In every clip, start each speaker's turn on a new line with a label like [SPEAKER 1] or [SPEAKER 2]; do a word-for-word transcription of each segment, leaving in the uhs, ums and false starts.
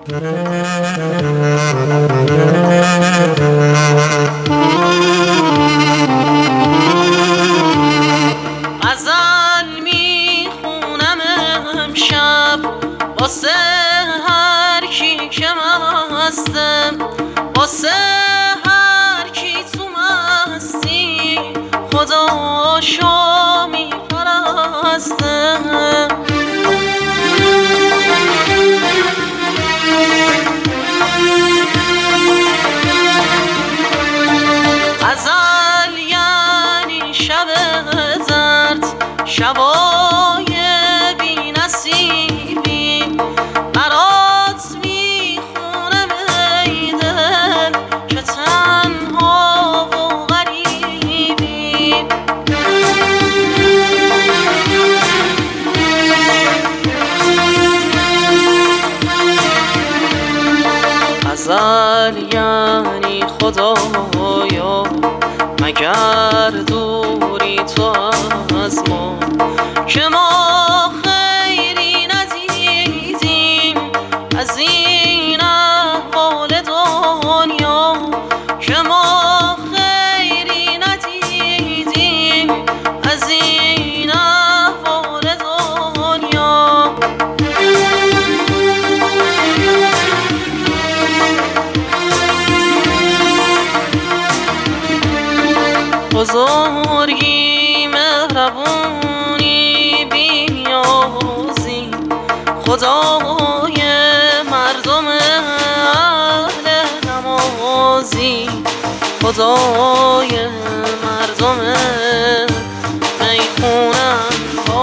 [SPEAKER 1] غزل میخونم امشب واسه هر کی که مستم، واسه هر کی تو مستی خداشو میپرستم. غزل یعنی شب زرد، شبای بی نصیبی، برات میخونم ای دل که تنها و غریبی. غزل یعنی خدایا مگر دوری تو از ما، که ما خیری ندیدیم از این احوال دنیا، که ما خیری ندیدیم از این احوال دنیا. بزرگی مهربونی بیازی خدای مردم اهل نمازی، خدای مردم میخونن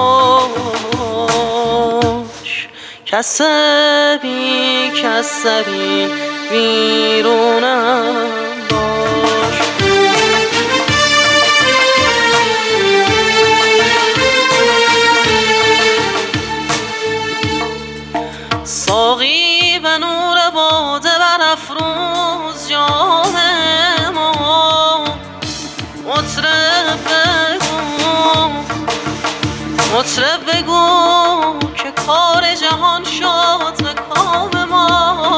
[SPEAKER 1] باش، کسبی کسبی ویرونم باش. ساقی به نور باده برافروز جام ما، مطرب بگو مطرب بگو که کار جهان شد به کام ما.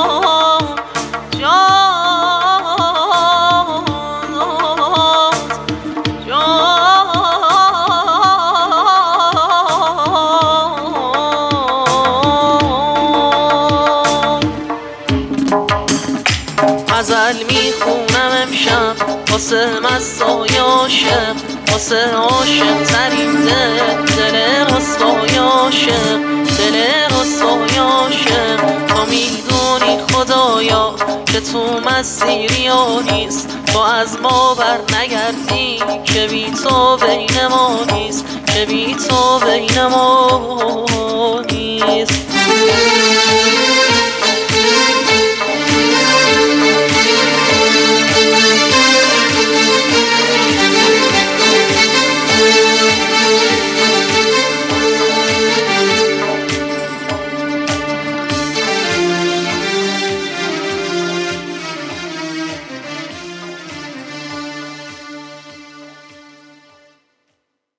[SPEAKER 1] غزل میخونم امشب واسه مستای عاشق، واسه عاشق ترین دل، دل راستای عاشق، دل راستای عاشق. تو میدونی خدایا که تو مسیری ها نیست، تو از ما بر نگردی که بی تو بین ما نیست، که بی تو بین ما نیست.